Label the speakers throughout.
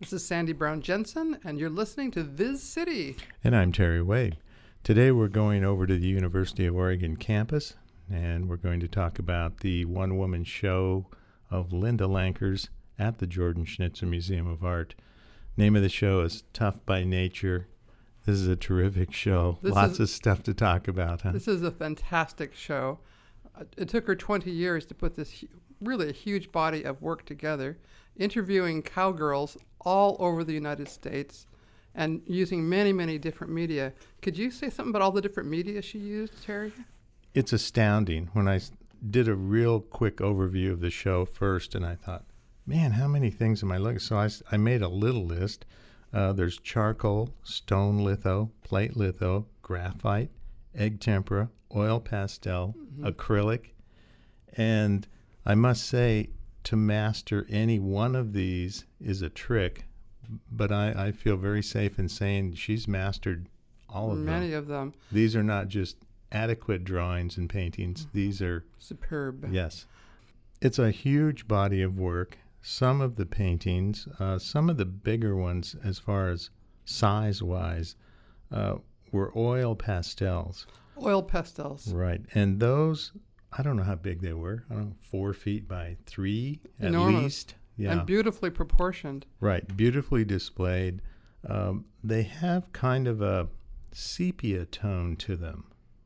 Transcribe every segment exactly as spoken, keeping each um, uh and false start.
Speaker 1: This is Sandy Brown Jensen, and you're listening to Viz City.
Speaker 2: And I'm Terry Wade. Today we're going over to the University of Oregon campus, and we're going to talk about the one-woman show of Linda Lankers at the Jordan Schnitzer Museum of Art. Name of the show is Tough by Nature. This is a terrific show.
Speaker 1: This
Speaker 2: Lots
Speaker 1: is,
Speaker 2: of stuff to talk about, huh?
Speaker 1: This is a fantastic show. Uh, it took her twenty years to put this hu- really a huge body of work together, interviewing cowgirls all over the United States and using many, many different media. Could you say something about all the different media she used, Terry?
Speaker 2: It's astounding. When I s- did a real quick overview of the show first, and I thought, man, how many things am I looking? So I, s- I made a little list. Uh, there's charcoal, stone litho, plate litho, graphite, egg tempera, oil pastel, mm-hmm. acrylic. And I must say, to master any one of these is a trick, but I, I feel very safe in saying she's mastered all of
Speaker 1: Many
Speaker 2: them.
Speaker 1: Many of them.
Speaker 2: These are not just adequate drawings and paintings. Mm-hmm. These are
Speaker 1: superb.
Speaker 2: Yes. It's a huge body of work. Some of the paintings, uh, some of the bigger ones as far as size-wise, uh, were oil pastels.
Speaker 1: Oil pastels.
Speaker 2: Right. And those, I don't know how big they were. I don't know, four feet by three at
Speaker 1: Enormous.
Speaker 2: least. Yeah.
Speaker 1: And beautifully proportioned.
Speaker 2: Right. Beautifully displayed. Um, they have kind of a sepia tone to them.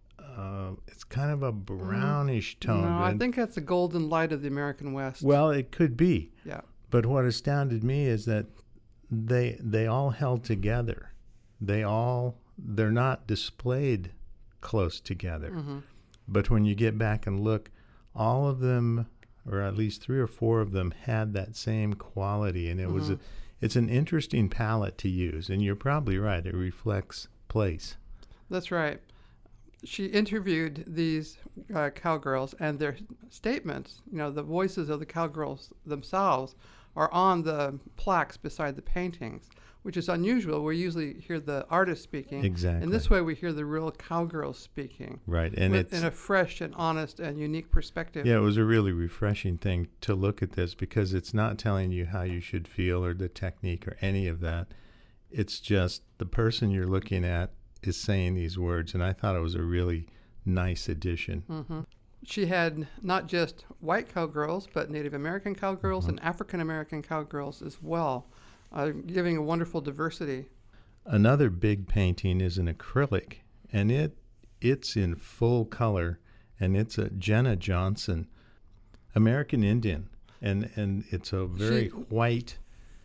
Speaker 2: Uh, it's kind of a brownish tone.
Speaker 1: No, I think that's the golden light of the American West.
Speaker 2: Well, it could be.
Speaker 1: Yeah.
Speaker 2: But what astounded me is that they they all held together. They all, they're not displayed close together. Mm-hmm. But when you get back and look, all of them, or at least three or four of them, had that same quality. And it mm-hmm. was a, it's an interesting palette to use. And you're probably right. It reflects place.
Speaker 1: That's right. She interviewed these uh, cowgirls, and their statements, you know, the voices of the cowgirls themselves are on the plaques beside the paintings, which is unusual. We usually hear the artist speaking.
Speaker 2: Exactly.
Speaker 1: And this way we hear the real cowgirls speaking.
Speaker 2: Right. And
Speaker 1: with,
Speaker 2: it's
Speaker 1: in a fresh and honest and unique perspective.
Speaker 2: Yeah, it was a really refreshing thing to look at this, because it's not telling you how you should feel or the technique or any of that. It's just the person you're looking at is saying these words, and I thought it was a really nice addition.
Speaker 1: Mm-hmm. She had not just white cowgirls, but Native American cowgirls mm-hmm. and African American cowgirls as well, uh, giving a wonderful diversity.
Speaker 2: Another big painting is an acrylic, and it it's in full color, and it's a Jenna Johnson, American Indian, and, and it's a very she, white,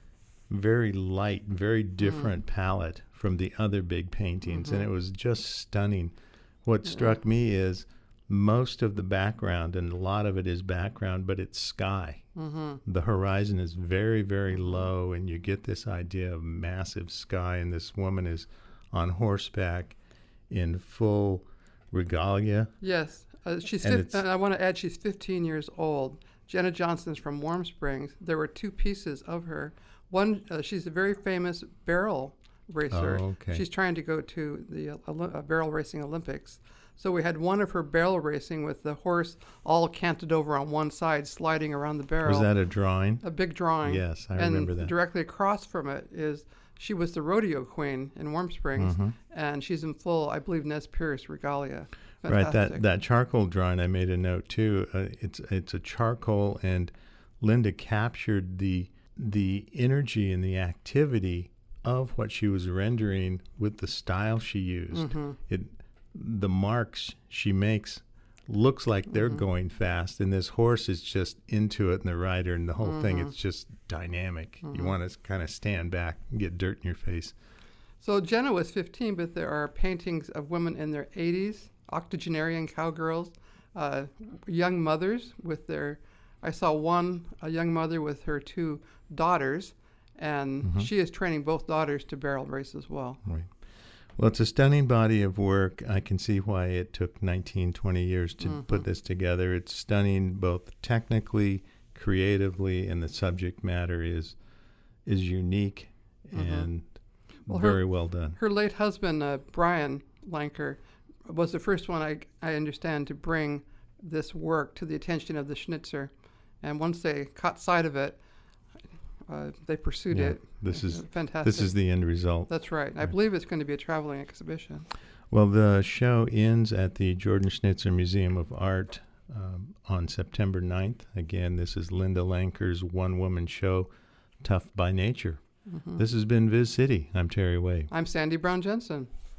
Speaker 2: very light, very different mm. palette from the other big paintings, mm-hmm. and it was just stunning. What yeah. struck me is most of the background, and a lot of it is background, but it's sky. Mm-hmm. The horizon is very, very low, and you get this idea of massive sky, and this woman is on horseback in full regalia.
Speaker 1: Yes. Uh, she's. Fif- I want to add she's fifteen years old. Jenna Johnson's from Warm Springs. There were two pieces of her. One, uh, she's a very famous barrel racer.
Speaker 2: Oh, okay.
Speaker 1: She's trying to go to the uh, uh, barrel racing Olympics. So we had one of her barrel racing with the horse all canted over on one side, sliding around the barrel.
Speaker 2: Was that a drawing?
Speaker 1: A big drawing.
Speaker 2: Yes, I
Speaker 1: and
Speaker 2: remember that.
Speaker 1: Directly across from it is, she was the rodeo queen in Warm Springs, mm-hmm. and she's in full, I believe, Nez Perce regalia. Fantastic.
Speaker 2: Right, that, that charcoal drawing, I made a note too. Uh, it's it's a charcoal, and Linda captured the the energy and the activity of what she was rendering with the style she used. Mm-hmm. It the marks she makes looks like they're mm-hmm. going fast, and this horse is just into it, and the rider, and the whole mm-hmm. thing, it's just dynamic. Mm-hmm. You want to kind of stand back and get dirt in your face.
Speaker 1: So Jenna was fifteen, but there are paintings of women in their eighties, octogenarian cowgirls, uh, young mothers with their, I saw one, a young mother with her two daughters, and mm-hmm. she is training both daughters to barrel race as well.
Speaker 2: Right. Well, it's a stunning body of work. I can see why it took nineteen, twenty years to mm-hmm. put this together. It's stunning both technically, creatively, and the subject matter is is unique mm-hmm. and well, very
Speaker 1: her,
Speaker 2: well done.
Speaker 1: Her late husband, uh, Brian Lanker, was the first one, I, I understand, to bring this work to the attention of the Schnitzer. And once they caught sight of it, uh, they pursued
Speaker 2: Yeah,
Speaker 1: it.
Speaker 2: this
Speaker 1: It's
Speaker 2: is
Speaker 1: fantastic.
Speaker 2: This is the end result.
Speaker 1: That's right. I
Speaker 2: Right.
Speaker 1: believe it's going to be a traveling exhibition.
Speaker 2: Well, the show ends at the Jordan Schnitzer Museum of Art um, on September ninth. Again, this is Linda Lanker's one-woman show, Tough by Nature.
Speaker 1: Mm-hmm.
Speaker 2: This has been Viz City. I'm Terry Way.
Speaker 1: I'm Sandy Brown Jensen.